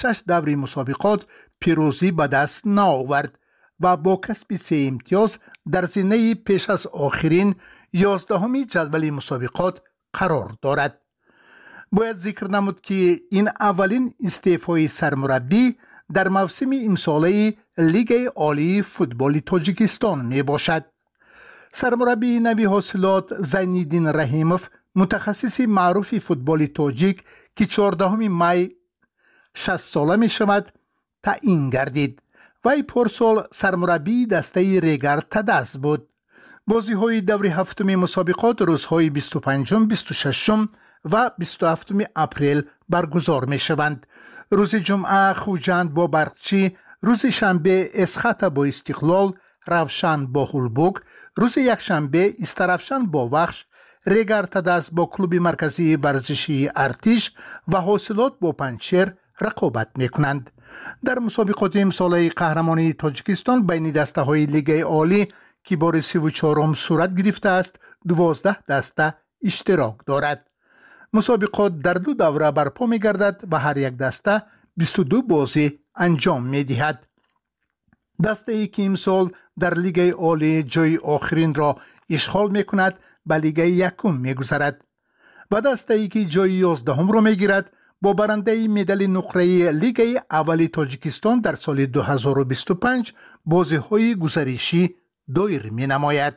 6 دوره مسابقات پیروزی به دست نآورد و با کسب 3 امتیاز در زینه پیش از آخرین 11 جدول مسابقات قرار دارد. باید ذکر نمود که این اولین استعفای سرمربی در موسم امساله لیگ عالی فوتبال تاجیکستان می باشد. سرمربی نوی حاصلات زینالدین رحیموف، متخصص معروف فوتبال تاجیک که 14 می 60 ساله می شود، تعیین گردید. وی پارسال سرمربی دسته ریگر تدست بود. بازی های دور هفتم مسابقات روزهای 25 26 و 27 اپریل برگزار می شوند. روز جمعه خوجند با برقچی، روز شنبه اسخط با استقلال، روشن با هولبوک، روز یکشنبه استرافشن با وخش، ریگر تدست با کلوب مرکزی ورزشی ارتش و حاصلات با پنچر رقابت می کنند. در مسابقات امساله قهرمانی تاجیکستان بین دسته های لیگ عالی که بار 34 صورت گرفته است 12 دسته اشتراک دارد. مسابقات در 2 دوره برپا می گردد و هر یک دسته 22 بازی انجام می دهد. دسته ای که امسال در لیگ عالی جای آخرین را اشغال می کند به لیگ یکم می گذرد و دسته ای که جای 11 را می گیرد با برنده مدال نقره لیگ اول تاجیکستان در سال 2025 بازی های گزارشی دایر می نماید.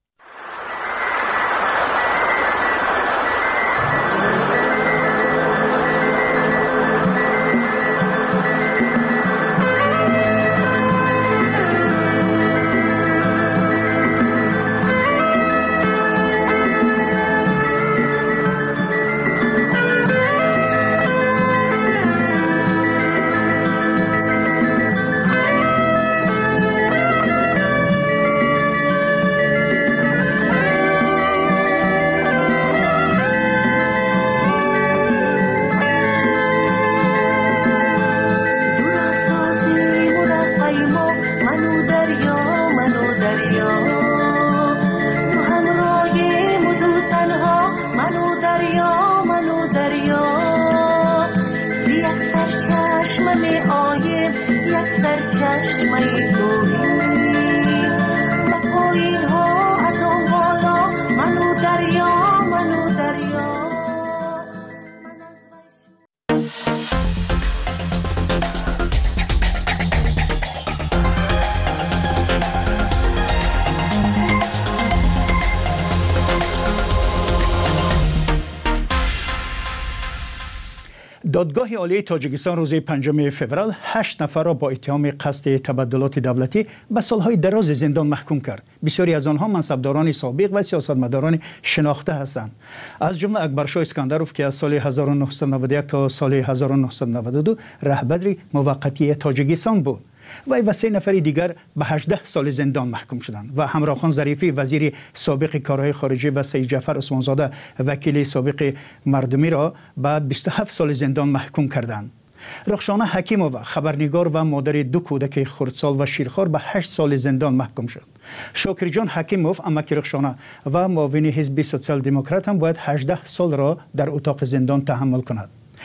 دادگاه عالی تاجیکستان روز 5 فوریه 8 نفر را با اتهام قصد تبدلات دولتی به سالهای دراز زندان محکوم کرد. بسیاری از آنها منصبداران سابق و سیاستمداران شناخته هستند. از جمله اکبرشاه اسکندروف که از سال 1991 تا سال 1992 رهبر موقتی تاجیکستان بود. وی و 3 نفر دیگر به 18 سال زندان محکوم شدند و همراهخان ظریفی وزیر سابق کارهای خارجه و سید جعفر عثمانزاده وکیل سابق مردمی را به 27 سال زندان محکوم کردند. رخشانه حکیمووا خبرنگار و مادر 2 کودک خردسال و شیرخوار به 8 سال زندان محکوم شد. شاکر جان حکیموف امک رخشانه و معاون حزب سوسیال دموکرات هم باید 18 سال را در اتاق زندان تحمل کند.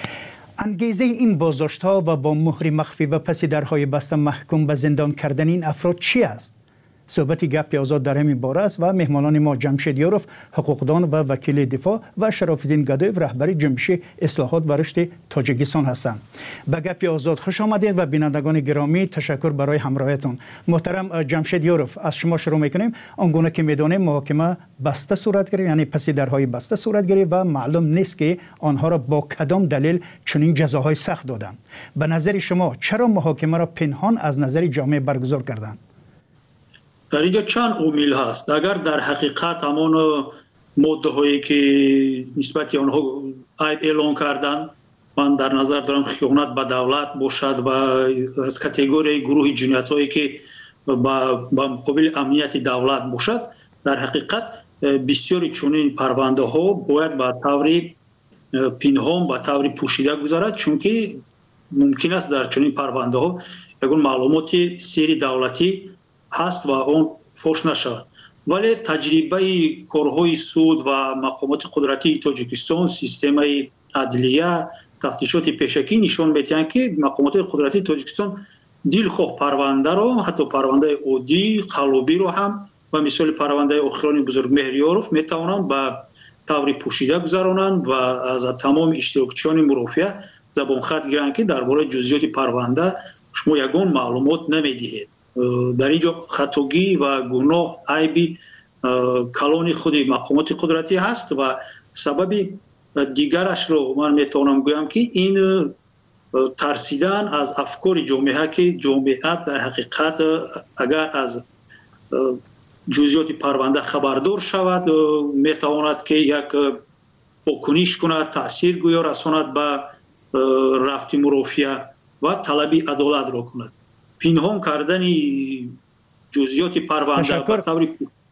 انگیزه این بازداشت‌ها و با مهر مخفی و پس درهای بسته محکوم به زندان کردن این افراد چی است؟ صحبت گپ آزاد در همین باره است و مهمانان ما جمشید یاروف حقوقدان و وکیل دفاع و شراف‌الدین گدایف رهبر جنبش اصلاحات و رشد تاجیکستان هستند. به گپ آزاد خوش آمدید و بینندگان گرامی تشکر برای همراهیتون. محترم جمشید یاروف، از شما شروع می‌کنیم. آنگونه که می‌دانیم محاکمه بسته صورت گرفت، یعنی پس درهای بسته صورت گرفت و معلوم نیست که آنها را با کدام دلیل چنین جزاهای سخت دادند. به نظر شما چرا محاکمه را پنهان از نظر جامعه برگزار کردند؟ در اینجا چند عامل هست. اگر در حقیقت همان ماده هایی که نسبت آنها اعلان کردند، من در نظر دارم خیانت به دولت باشد و از کاتگوری گروه جنایت هایی که با مقابل امنیت دولت باشد، در حقیقت بسیاری چنین پرونده ها باید به طور پنهان به طور پوشیده گذارد، چون که ممکن است در چنین پرونده ها یگان معلومات سری دولتی هست و اون فوش نشود. ولی تجربه کارهای سود و مقامات قدرتی تاجیکستان، سیستم عدلیه تفتیشات پیشکی نشان میدهند که مقامات قدرتی تاجیکستان دلخواه پرونده رو، حتی پرونده عادی قلبی رو هم و مثال پرونده اخران بزرگ مهریاروف میتوانند به طور پوشیده گذرانند و از تمام اشتراکچیان مرافعه زبان خط گیرند که درباره جزئیات پرونده شما یگان معلومات نمیدهید. در اینجا خطاگی و گناه عیبی کلان خود مقامات قدرتی هست و سبب دیگرش رو من میتونم گویم که این ترسیدن از افکار جامعه که جامعه در حقیقت اگر از جزئیات پرونده خبردار شود میتواند که یک واکنش کند، تاثیر گویا رساند به رفت مرافعه و طلب عدالت را کند. پنهان کردن جزئیات پرونده به طور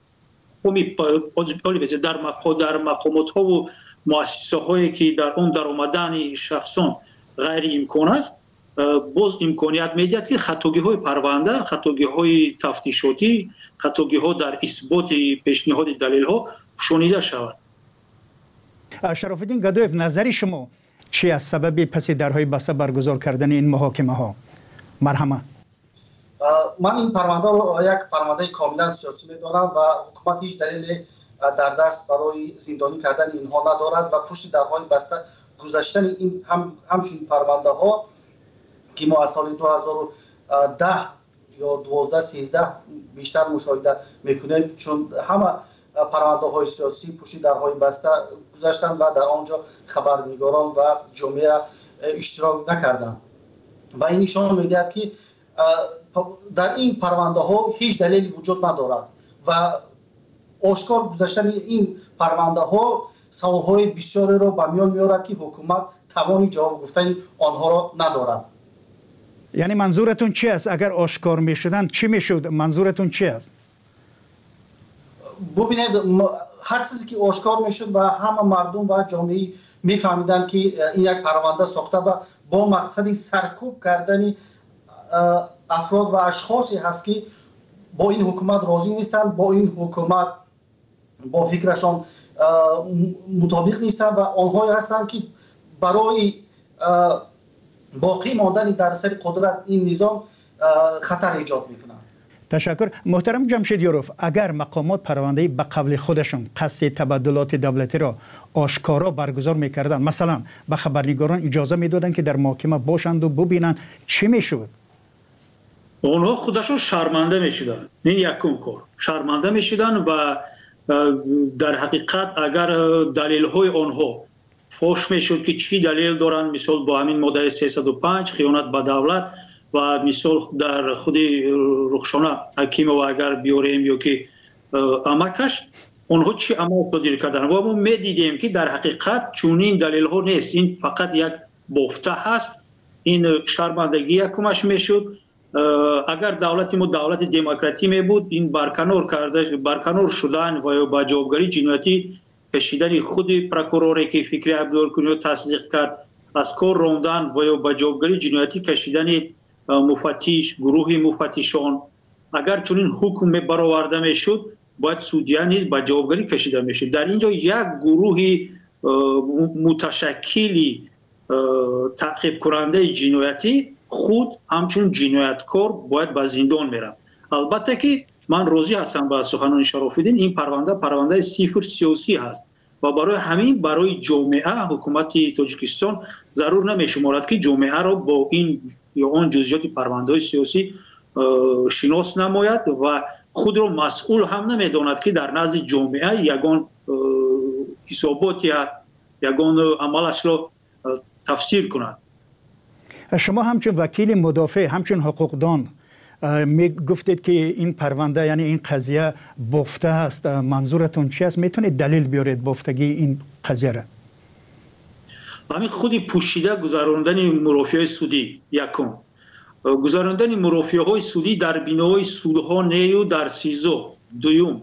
در مقامات ها و مؤسسه هایی که در آن درآمدن شخصان غیر امکان است، باز امکانیت میدهد که خطاگی های پرونده، خطاگی های تفتیشاتی، خطاگی ها در اثبات پیشنهاد دلیل ها شنیده شود. شراف‌الدین گدایف، نظر شما چی از سبب پس درهای بسته برگزار کردن این محاکمه ها؟ مرحمت. من این پرونده رو یک پرونده کاملا سیاسی می‌دانم و حکومت هیچ دلیل در دست برای زندانی کردن اینها ندارد و پشت درهای بسته گذاشتن این همچون پرونده ها که ما از سال 2010 یا 12-13 بیشتر مشاهده میکنیم، چون همه پرونده های سیاسی پشت درهای بسته گذاشتن و در آنجا خبرنگاران و جامعه اشتراک نکردند و این نشان میدهد که در این پرونده ها هیچ دلیلی وجود ندارد و آشکار گذاشتن این پرونده ها سوالهای بسیاری را به میان میارد که حکومت توانی جواب گفتن آنها را ندارد. یعنی منظورتون چی است؟ اگر آشکار میشدن چی میشد؟ منظورتون چی است؟ ببینید، هر چیزی که آشکار میشد و همه مردم و جامعه میفهمیدن که این یک پرونده ساخته و با مقصد سرکوب کردن افراد و اشخاصی هست که با این حکومت راضی نیستن، با این حکومت با فکرشان مطابق نیستن و آنهایی هستند که برای باقی ماندن در سر قدرت این نظام خطر ایجاد میکنند. تشکر. محترم جمشیدیاروف، اگر مقامات پرونده به قبل خودشون قصد تبادلات دولتی را آشکارا برگزار میکردن، مثلا به خبرنگاران اجازه میدادن که در محاکمه باشند و ببینن، چی میشد؟ آنها خودشون شرمنده میشدن. این یکم کار شرمنده میشدن و در حقیقت اگر دلیل های آنها فوش میشد که چی دلیل دارن، مثال با همین ماده 305 خیانت به دولت و مثال در خود رخشانه حکیم و اگر بیاریم یا که امکش آنها چی عمل صادر کردن و ما میدیدیم که در حقیقت چونین دلیل ها نیست، این فقط یک بافته هست. این شرمندگی یکمش میشد. اگر دولت ما دولت دموکراتی می بود، این برکنار شدن و با جوابگری جنایتی کشیدن خود پروکوروری که فکری عبدالکنی رو تصدیق کرد، از کار راندن و با جوابگری جنایتی کشیدن مفتش، گروه مفتشان، اگر چنین حکم برآورده میشد باید سودیان نیز با جوابگری کشیده میشد. در اینجا یک گروه متشکلی تعقیب کننده جنایتی خود همچون جنایتکار باید به زندان میره. البته که من راضی هستم با سخنان شراف‌الدین، این پرونده صفر سیاسی هست و برای همین برای جامعه حکومت تاجیکستان ضرور نمیشمارد که جامعه را با این یا آن جزئیات پرونده سیاسی شناس نماید و خود را مسئول هم نمیداند که در نزد جامعه یگان حسابات یا یگان عملش را تفسیر کند. شما همچون وکیل مدافع، همچون حقوقدان می گفتید که این پرونده یعنی این قضیه بافته است، منظورتون چی است؟ میتونید دلیل بیارید بافتگی این قضیه را؟ همین خودی پوشیده گذراندن مرافعه سودی، یکم گذراندن مرافعه های سودی در بینای سودها نیو در سیزو، دوم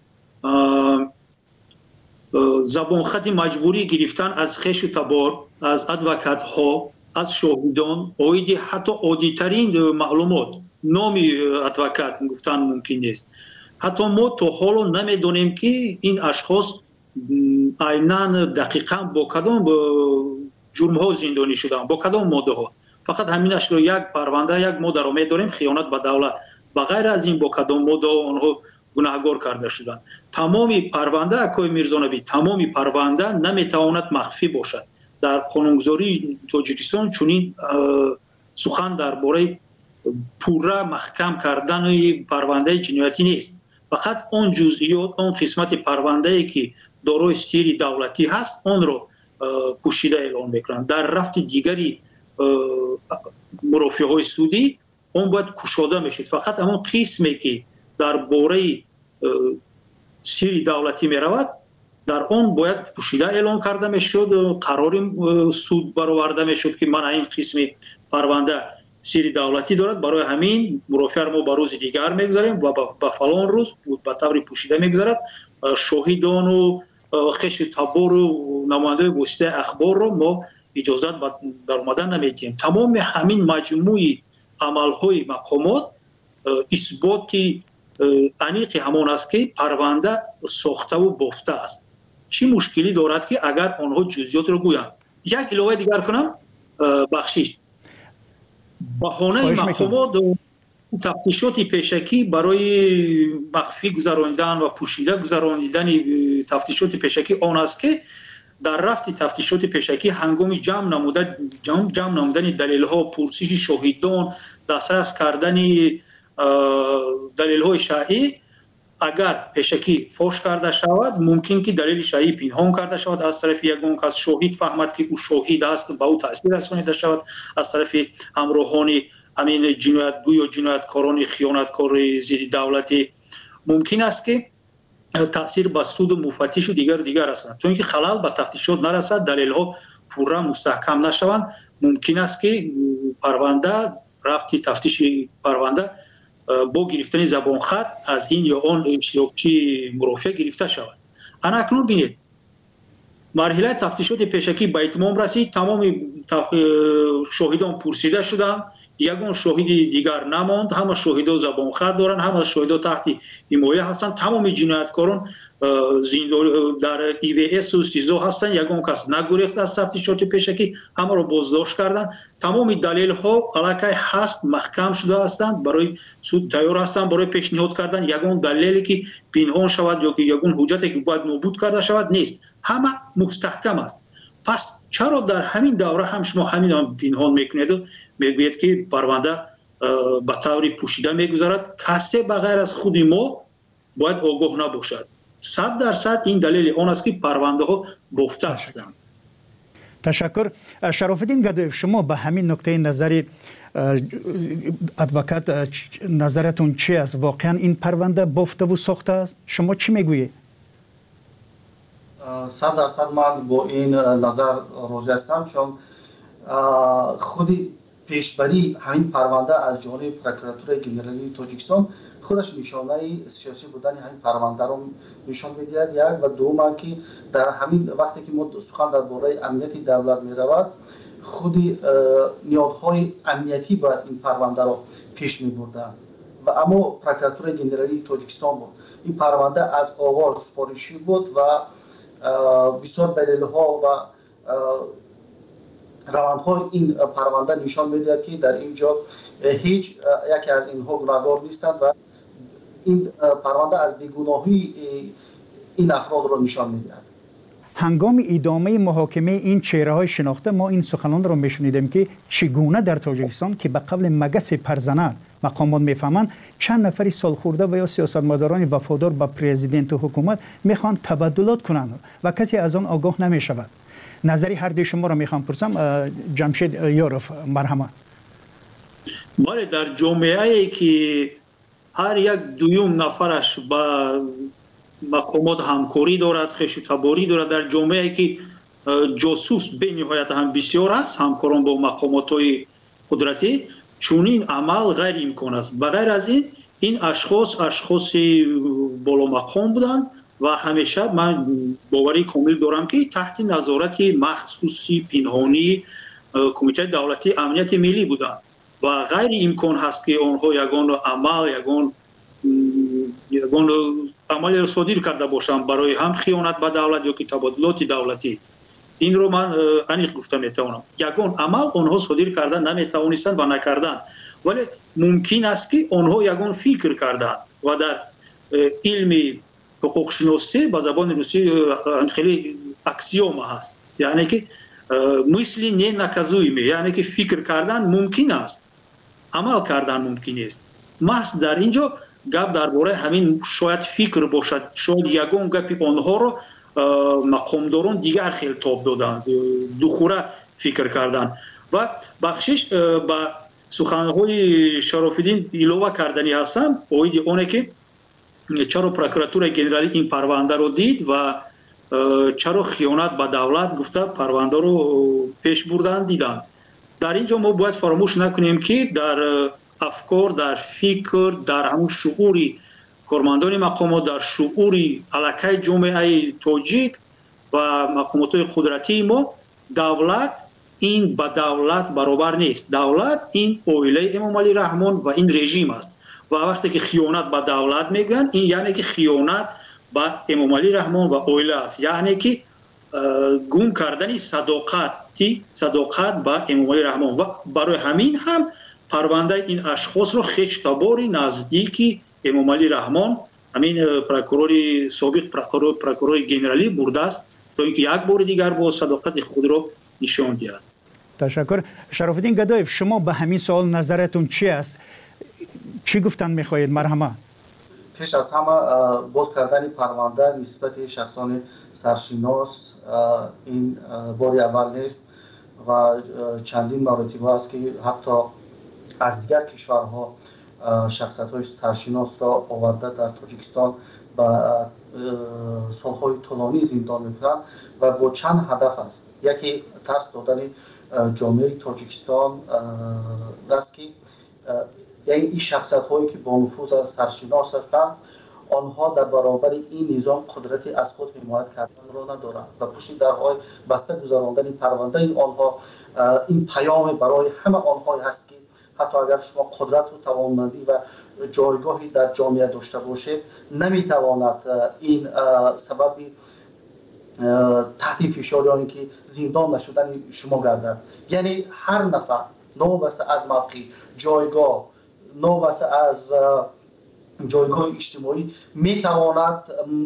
زبان خط مجبوری گرفتن از خش و تبار، از ادوکات ها، از شاهدان، اویدی حتی عادی‌ترین معلومات، نامی ادوکات گفتن ممکن نیست. حتی ما تا حالا نمیدونیم که این اشخاص عیناً دقیقاً با کدام جرم‌ها زندانی شدند؟ با کدام ماده‌ها؟ فقط همینش رو یک پرونده یک ماده رو می‌داریم خیانت به دولت. و غیر از این با کدام ماده آنها گناهکار کرده شدند؟ تمامی پرونده اکوی میرزانبی، تمامی پرونده نمیتواند مخفی باشد. در قانونگذاری تاجیکستان چنین سخن درباره پورا محکم کردن پرونده جنایتی نیست. فقط اون جزئیات، اون قسمت پرونده ای که دارای سیر دولتی هست اون رو پوشیده اعلام میکنند. در رفت دیگری مرافعه های سودی اون باید کشوده میشد. فقط همون قسمی که درباره سیر دولتی میرود در اون باید پوشیده اعلام کرده میشد، قرار سود برآورده میشد که من این قسمی پرونده سیر دولتی دارد، برای همین مرافعه ما به روز دیگر میگذاریم و به فلان روز به طور پوشیده میگذارد. شاهدان و خش تبار و نماینده واسطه اخبار رو ما اجازت در اومدن نمیدیم. تمام همین مجموعی عملهای مقامات اثباتی انیق همان است که پرونده ساخته و بافته است. چی مشکلی دارد که اگر آنها جزئیات رو گویند؟ یک علاوه دیگر کنم، بخشش بهانه مقامات تفتیشات پیشکی برای مخفی گذراندن و پوشیده گذراندن تفتیشات پیشکی آن است که در رفت تفتیشات پیشکی هنگام جمع نمودن دلیل ها، پرسش شاهدان، دسترس کردن دلیل های شایع، اگر پیشکی فاش کرده شود ممکن که دلیل شایع پنهان کرده شود از طرف یگان کس، شاهد فهمد که او شاهد است به او تاثیر رسانیده شود از طرف همراهان همین جنایتگو یا جنایتکاران خیانتکار ضد دولتی، ممکن است که تاثیر به سود و مفتش و دیگر رساند. چون که خلل به تفتیشات نرسد، دلیل ها پورا مستحکم نشوند، ممکن است که پرونده رفتی تفتیش پرونده با گرفتن زبان خط از این یا آن اشتراکچی مرافع گرفته شود. انا اکنون بینید مرحله تفتیشات پیشکی به اتمام رسید، تمام شاهدان پرسیده شدند، یگان شاهد دیگر نماند، همه شاهدا زبان خط دارند، همه شاهدا تحت حمایه هستند، تمام جنایتکاران در EVS و سیزو هستند، یگان کس نگریخت از تفتیشات پیشکی، همه را بازداشت کردند. تمام دلیل ها علاقه هست محکم شده هستند، برای سود تیار هستند برای پیشنهاد کردن یگان دلیلی که پنهان شود یا که یگان حجتی که باید نابود کرده شود نیست، همه مستحکم است. پس چرا در همین دوره هم شما همین پنهان میکنید و میگویید که پرونده به طور پوشیده میگذارد؟ کسی بغیر از خود ما باید آگاه نباشد. 100% این دلیل آن است که پرونده ها بافته هستند. تشکر. شرافالدین گدویف، شما به همین نکته نظر ادوکات نظرتون چی است؟ واقعا این پرونده بافته و ساخته است؟ شما چی میگویید؟ 100% من با این نظر راضی هستم، چون خودی پیشبری همین پرونده از جانب پروکراتور گنرالی تاجیکستان خودش نشانه سیاسی بودن همین پرونده رو نشان می‌دهد. یک و دوم که در همین وقتی که ما سخن درباره امنیت دولت می‌رود، خودی نیازهای امنیتی باید این پرونده رو پیش می‌بردن و اما پروکراتور گنرالی تاجیکستان بود. این پرونده از آغاز سفارشی بود و بسیار دلیل‌ها و روندهای این پرونده نشان می‌دهد که در اینجا هیچ یکی از اینها گناهکار نیستند و این پرونده از بیگناهی این افراد را نشان می‌دهد. هنگام ادامه محاکمه این چهره‌های شناخته ما این سخنان را می‌شنیدیم که چگونه در تاجیکستان که به قبل مگس پرزنر مقامات میفهمند چند نفری سالخورده و یا سیاستمداران وفادار به پرزیدنت و حکومت میخوان تبادلات کنند و کسی از آن آگاه نمیشود. نظری هر دوی شما را میخوام پرسم. جمشید یاروف، مرحمت. بله، در جامعه‌ای که هر یک دویم نفرش با مقامات همکاری دارد، خش و تباری دارد، در جامعه‌ای که جاسوس به نهایت هم بسیار است، همکاران با مقامات‌های قدرتی، چونین عمل غیر امکان است. بغیر از این اشخاص بالا مقام بودند و همیشه من باوری کامل دارم که تحت نظارت مخصوصی پنهانی کمیته دولتی امنیت ملی بودند و غیر امکان هست که آنها یگان عمل را صادر کرده باشند برای هم خیانت به دولت یا که تبادلات دولتی. این رو من انیق گفتم میتونم یگان عمل آنها صادر کردن نمیتوانستند و نکردند، ولی ممکن است که آنها یگان فکر کردند و در علم حقوق شناسی به زبان روسی خیلی اکسیوم هست، یعنی که مثل نه نکازویمه، یعنی که فکر کردن ممکن است، عمل کردن ممکن است. محض در اینجا گپ درباره همین شاید فکر باشد، شاید یگان گپی آنها رو مقامداران دیگر خیلی تاب دادند، دوخوره فکر کردن و بخشش به سخنهای شرافالدین ایلوه کردنی هستم اوید اونه که چرا پروکراتور گنرالی این پرونده رو دید و چرا خیانت به دولت گفته پرونده رو پیش بردن دیدن. در اینجا ما باید فراموش نکنیم که در افکار، در فکر، در همون شعوری کارمندان مقامات، در شعوری علاقه جامعه تاجیک و مقامات قدرتی ما، دولت این با دولت برابر نیست. دولت این اویله امام علی رحمان و این رژیم است و وقتی که خیانت به دولت میگن این یعنی که خیانت به امام علی رحمان و اویله است، یعنی که گم کردن صداقت به امام علی رحمان و برای همین هم پرونده این اشخاص رو خیلی تباری نزدیکی امام علی رحمان همین پروکورور سابق پروکورور گنرالی برده است تا اینکه یک بار دیگر با صداقت خود رو نشان دهد. تشکر. شرافالدین گدایف، شما به همین سوال نظرتون چی است؟ چی گفتن میخواهید؟ مرحمه. پیش از همه باز کردن پرونده نسبت شخصان سرشناس این باری اول نیست و چندین مراتب است که حتی از دیگر کشورها شخصیت‌های سرشناس را آورده در تاجیکستان و سالهای طولانی زندان میکنند و با چند هدف است. یکی ترس دادن جامعه تاجیکستان است که یعنی این شخصیت‌هایی که با نفوذ از سرشناس هستند آنها در برابر این نظام قدرتی از خود حمایت کردن را ندارند و پشت درهای بسته گذراندن پرونده این آنها این پیام برای همه آنها هست که حتی اگر شما قدرت و توانمندی و جایگاهی در جامعه داشته باشید نمیتواند این سبب تحت فشار یا اینکه زندان نشدن شما گردد. یعنی هر نفر نوبسته از موقع جایگاه، نوبسته از جایگاه اجتماعی میتواند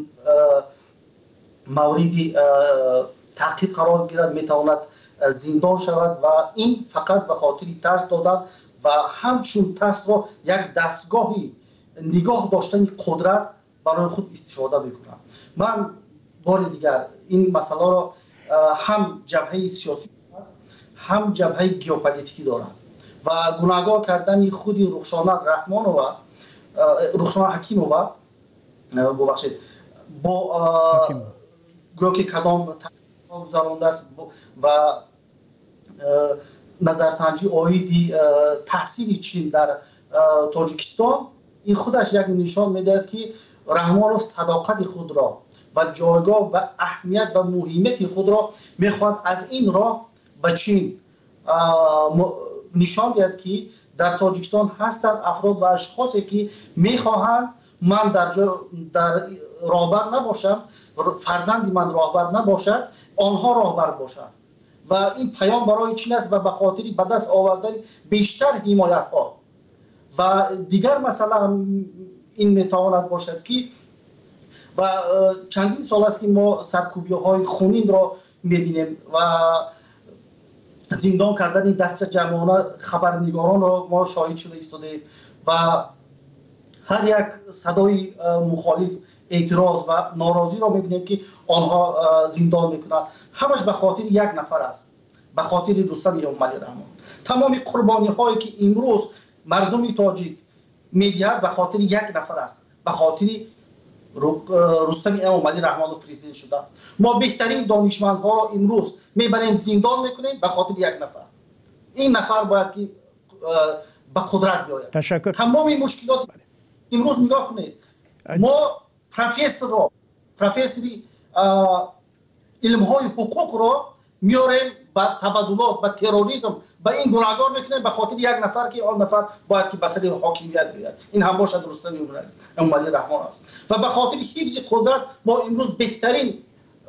موردی تعقیب قرار گیرد، میتواند زندان شود و این فقط به خاطر ترس دادن و همچون ترس را یک دستگاهی نگاه داشتن قدرت برای خود استفاده میکنند. من بار دیگر این مسئله را هم جبهه سیاسی هم جبهه ژئوپلیتیکی دارد و گناهگار کردن خود رخشانه رحمانووا، رخشانه حکیمووا ببخشید با گویا که کدام تحقیق گذرانده است و نظرسنجی آیدی تحصیل چین در تاجیکستان، این خودش یک نشان میدهد که رحمانوف صداقت خود را و جایگاه و اهمیت و مهمیت خود را میخواهد از این راه به چین نشان دهد که در تاجیکستان هستند افراد و اشخاصی که میخواهند من در راهبر نباشم، فرزندی من راهبر نباشد، آنها راهبر باشند و این پیام برای چین است و به خاطر به دست آوردن بیشتر حمایت ها و دیگر مثلا این میتواند باشد که و چندین سال است که ما سرکوبی های خونین را میبینیم و زندان کردن دست جمعانه خبرنگاران را ما شاهد شده ایستاده و هر یک صدای مخالف اعتراض و ناراضی را میبینیم که آنها زندان میکنند. همش به خاطر یک نفر است، به خاطر رستم امام علی رحمان. تمام قربانی هایی که امروز مردم تاجیک میدهد به خاطر یک نفر است، به خاطر رستم امام علی رحمان و پرزیدنت شده. ما بهترین دانشمندها را امروز میبریم زندان میکنیم به خاطر یک نفر. این نفر باید که به قدرت بیاید. تشکر. تمام این مشکلات امروز نگاه کنید، ما پروفسوری علم های حقوق را میاریم با تبادلات، با تروریسم، با این گناهگار میکنیم به خاطر یک نفر که آن نفر باید که بسر حاکمیت بیاد. این هم باشد رستم امام علی رحمان است و به خاطر حفظ قدرت ما امروز بهترین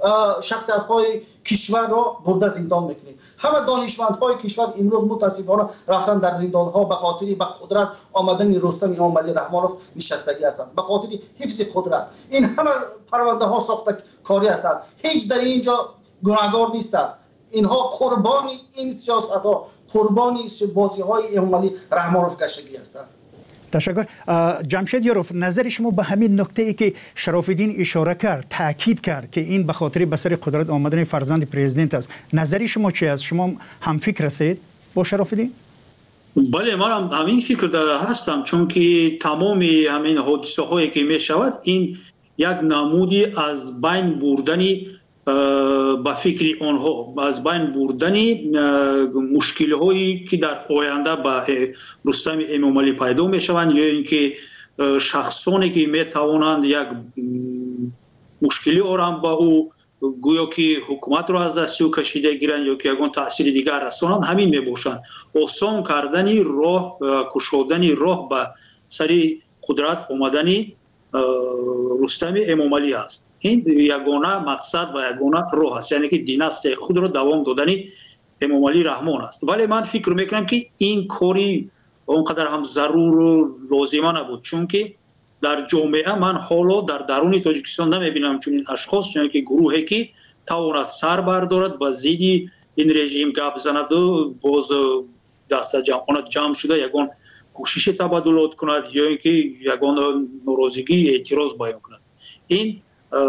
شخصیت‌های کشور را برده زندان میکنید. همه دانشمندهای کشور امروز متاسفانه رفتن در زندان‌ها به خاطر به قدرت آمدن رستم امامعلی رحمانوف نشستگی هستند، به خاطر حفظ قدرت. این همه پرونده ها ساخته کاری هستند، هیچ در اینجا گناهکار نیستند. اینها قربان این سیاست‌ها، قربان بازی‌های امامعلی رحمانوف گشتگی هستند. تشکر. جمشید یاروف، نظر شما به همین نکته ای که شراف‌الدین اشاره کرد، تاکید کرد که این به خاطر به سر قدرت آمدن فرزند پرزیدنت است، نظر شما چی است؟ شما هم فکر هستید با شراف‌الدین؟ بله، من هم همین فکر هستم، چون که تمام همین حادثه هایی که می شود این یک نمودی از بین بردنی با فکر آنها، از بین بردنی مشکل هایی که در آینده با رستم امامعلی پیدا می شوند، یا اینکه شخصانی که می توانند یک مشکلی آرام با او گویا که حکومت را از دست او کشیده گیرند یا که یگان تاثیر دیگر رسانند، همین می باشند. آسان کردنی راه، کشودنی راه به سر قدرت آمدنی رستم امامعلی است. این یگانه مقصد و یگانه راه است، یعنی که دیناستی خود را دوام دادنی امامعلی رحمان است. ولی من فکر میکنم که این کاری اونقدر هم ضرور و لازمه نبود، چون که در جامعه من حالا در درون تاجیکستان نمیبینم چون این اشخاص، چون که گروهی که تواند سر بردارد و زیدی این رژیم گپ زند و باز دست جمعانت جمع شده یگان کوشش تبادلات کند یا اینکه یگان ناراضگی اعتراض بیان کند. این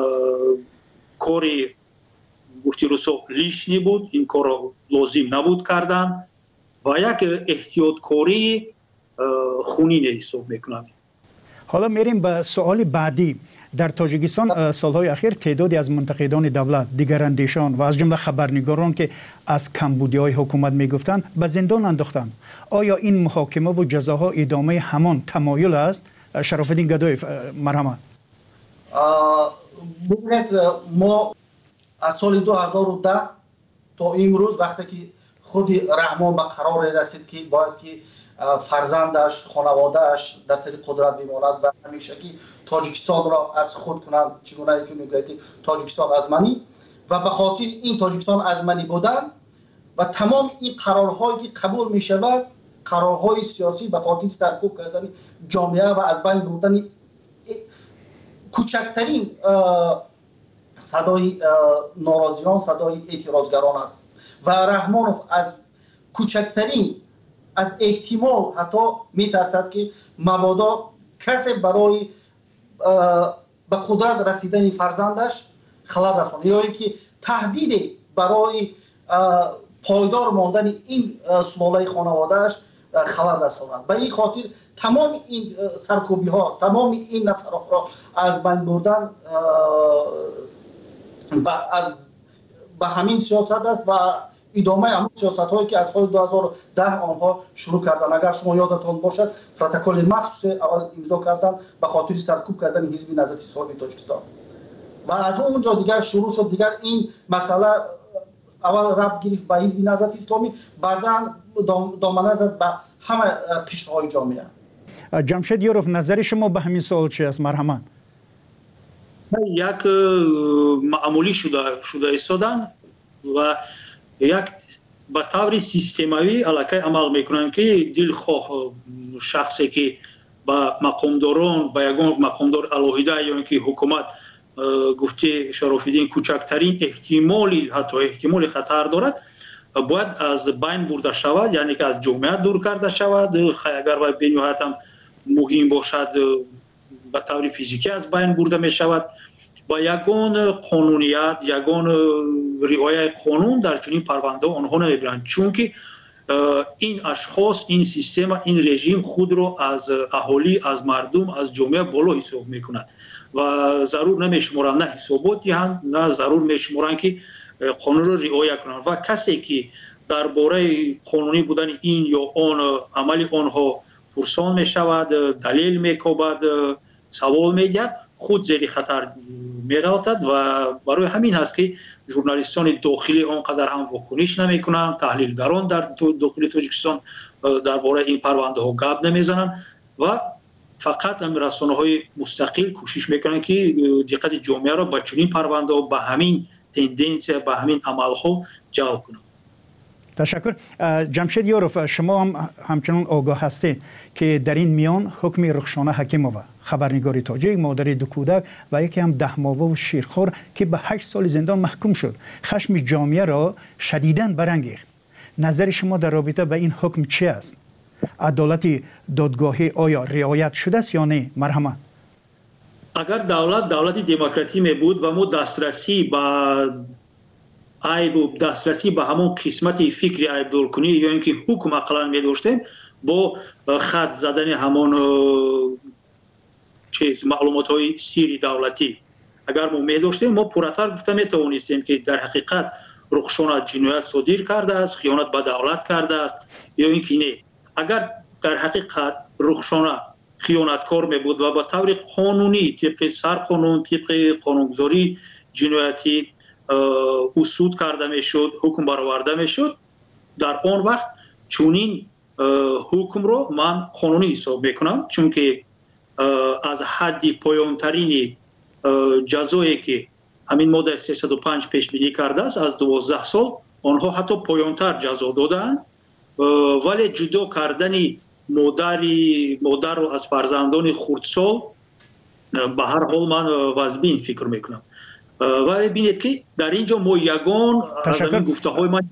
کاری گفتی روسو لیشنی بود، این کار لازم نبود کردن و یک احتیاطکاری خونین حساب میکنم. حالا میریم به سوال بعدی. در تاجیکستان سالهای اخیر تعدادی از منتقدان دولت، دیگراندیشان و از جمله خبرنگاران که از کمبودی‌های حکومت میگفتند به زندان انداختند. آیا این محاکمه و جزاها ادامه همان تمایل است؟ شراف‌الدین گدایف، مرحمت. ما از سال 2010 تا امروز وقتی که خود رحمان به قرار رسید که باید که فرزندش، خانوادهش در سر قدرت بماند و همیشه که تاجیکستان را از خود کنند، چگونه که میگوید تاجیکستان از منی، و به خاطر این تاجیکستان از منی بودن و تمام این قرارهایی که قبول می شود، قرارهای سیاسی به خاطر سرکوب کردن جامعه و از بین بردن کوچکترین صدای ناراضیان، صدای اعتراضگران است و رحمانوف از کوچکترین از احتمال حتی میترسد که مبادا کسی برای به قدرت رسیدن فرزندش خلل رساند یا اینکه تهدید برای پایدار ماندن این سلاله خانوادهش خلل رساند. به این خاطر تمام این سرکوبی ها، تمام این نفرات را از بین بردن به همین سیاست است و ادامه همون سیاست هایی که از سال 2010 آنها شروع کردن. اگر شما یادتان باشد پروتکل مخصوص اول امضا کردن به خاطر سرکوب کردن حزب نهضت اسلامی تاجیکستان و از اونجا دیگر شروع شد. دیگر این مسئله اول ربط گرفت به حزب نهضت اسلامی، بعدا دامنه زد به همه قشرهای جامعه. جمشید یاروف، نظر شما به همین سوال چی است؟ مرحمت. یک معمولی شده ایستادن و یک به طور سیستماوی علاقه عمل میکنن که دلخواه شخصی که با مقامداران، با یگان مقامدار الهیده یا اینکه حکومت گفته شراف‌الدین کوچکترین احتمالی، حتی احتمال خطر دارد، باید از بین برده شود، یعنی که از جامعه دور کرده شود. اگر باید به نهایت هم مهم باشد به طور فیزیکی از بین برده می شود. با یگان قانونیت، یگان رعایت قانون در چنین پرونده آنها نمیبرند، چون که این اشخاص، این سیستم، این رژیم خود را از اهالی، از مردم، از جامعه بالا حساب میکند و ضرور نمیشمارند نه حسابات دهند، نه ضرور میشمارند که قانون را رعایت کنند و کسی که درباره قانونی بودن این یا آن عمل آنها پرسان میشود، دلیل میکوبد، سوال میگد، خود زیر خطر می‌افتد و برای همین هست که ژورنالیستان داخلی آنقدر هم واکنش نمی‌کنند، تحلیلگران در داخل تاجیکستان درباره این پرونده ها گپ نمیزنند و فقط رسانه‌های مستقل کوشش میکنند که دقت جامعه را به چنین پرونده ها به همین تندنسیا به همین عملها جلب کنم. تشکر. جمشید یاروف، شما هم همچنان آگاه هستید که در این میان حکم رخشانه حکیمووا، خبرنگار تاجیک، مادر دو کودک و یکی هم 10 ماهه و شیرخوار که به 8 سال زندان محکوم شد، خشم جامعه را شدیداً برانگیخت. نظر شما در رابطه با این حکم چی است؟ عدالت دادگاهی آیا رعایت شده است یا نه؟ مرحمت. اگر دولت دموکراتی می بود و ما دسترسی به عیب و دسترسی به همون قسمت فکری عیب دور کنی یا اینکه حکم اقلا می داشتیم با خط زدن همون معلومات های سیری دولتی اگر ما می داشتیم، ما پورتر گفته می توانستیم که در حقیقت رخشانه جنایت صادر کرده است، خیانت به دولت کرده است یا اینکه نه. اگر در حقیقت رخشانه خیانتکار می بود و با طور قانونی طبق سرقانون، طبق قانونگذاری جنایتی اصول کرده می شد، حکم برآورده می شد، در آن وقت چونین حکم رو من قانونی حساب میکنم، چون که از حد پایانترین جزایی که همین ماده 305 پیش بینی کرده است از 12 سال، آنها حتی پایانتر جزا دادند، ولی جدا کردن مادر رو از فرزندان خردسال به هر حال من واجبین فکر میکنم. ولی ببینید که در اینجا ما یگان از این گفته های من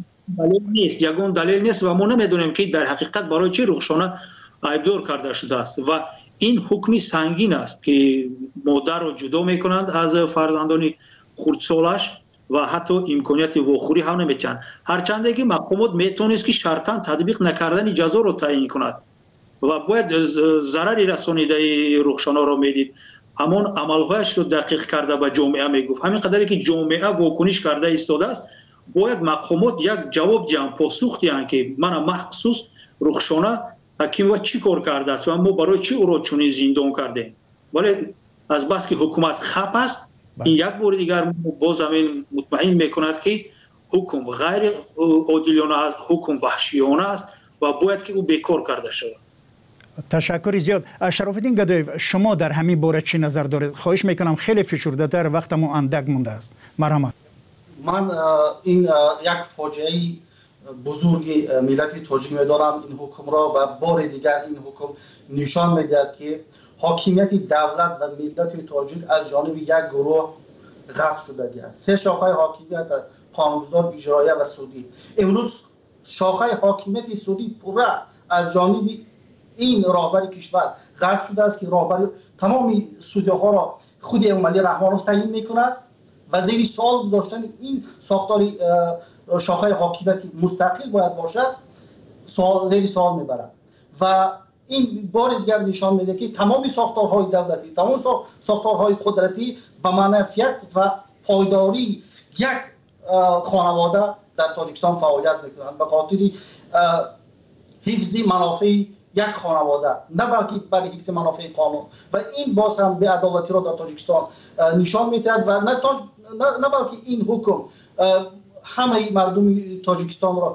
دلیل نیست و ما نمیدونیم که در حقیقت برای چه رخشانه عیبدار کرده شده است و این حکمی سنگین است که مادر رو جدا میکنند از فرزندان خردسالش و حتی امکانیت واخوری هم نمیتن، هرچند که مقامات میتونست که شرطاً تطبیق نکردن جزا رو تعیین کند و باید ضرری رسانیده رخشانه رو میدید، همون عملهایش رو دقیق کرده به جامعه میگفت. همین قدری که جامعه واکنش کرده ایستاده است، باید مقامات یک جواب دیان، پاسخ دیان که من مخصوص رخشانه حکیم و چی کار کرده است و ما برای چی او را چنین زندان کردیم. ولی از بس که حکومت خپ است، این یک بار دیگر باز همین مطمئن میکند که حکم غیر عادلانه است، حکم وحشیانه است و باید که او بیکار کرده شود. تشکر زیاد. شرافالدین گدایف، شما در همین باره چی نظر دارید؟ خواهش میکنم خیلی فشرده تر، وقتمون اندک مونده است. مرحمت. من این یک فاجعه بزرگی ملت تاجیک میدارم این حکم را و بار دیگر این حکم نشان میدهد که حاکمیت دولت و ملت تاجیک از جانب یک گروه غصب شده است. 3 شاخه حاکمیت قانونگذار، اجرایی و سودی. امروز شاخه حاکمیت سودی پوره از جانب این راهبر کشور غصب شده است که راهبر تمام سودی ها را خود امامعلی رحمانوف تعیین میکند و زیر سوال گذاشتن این ساختار شاخه حاکمیت مستقل باید باشد زیر سوال میبرد و این بار دیگر نشان میده که تمام ساختارهای دولتی، تمام ساختارهای قدرتی به منفعت و پایداری یک خانواده در تاجیکستان فعالیت میکنند به خاطر حفظ منافع یک خانواده، نه بلکه برای حفظ منافع قانون و این باز هم به عدالتی را در تاجیکستان نشان میدهد و نه بلکه این حکم همه مردم تاجیکستان را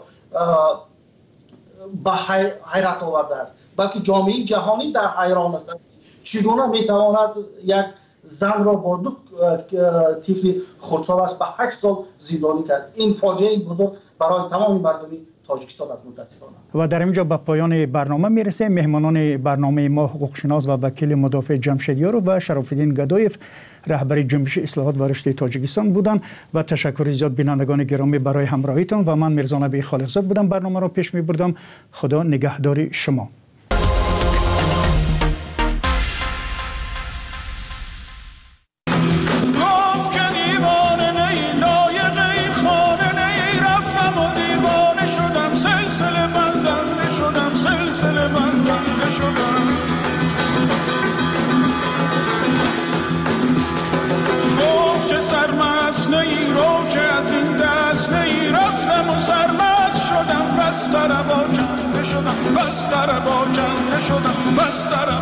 به حیرت آورده است، بلکه جامعه جهانی در حیران است چگونه میتواند یک زن را با 2 طفل خردسال است به 8 سال زندانی کرد. این فاجعه بزرگ برای تمام مردم تاجیکستان است متاسفانه. و در اینجا به پایان برنامه میرسه. مهمانان برنامه ما حقوقشناس و وکیل مدافع جمشید یاروف و شرافالدین گدایف رهبر جنبش اصلاحات و رشد تاجیکستان بودند و تشکر زیاد بینندگان گرامی برای همراهیتان و من میرزا نبی خالقزاد بودم برنامه را پیش میبردم. خدا نگهدار شما. بستر با جنگ شدم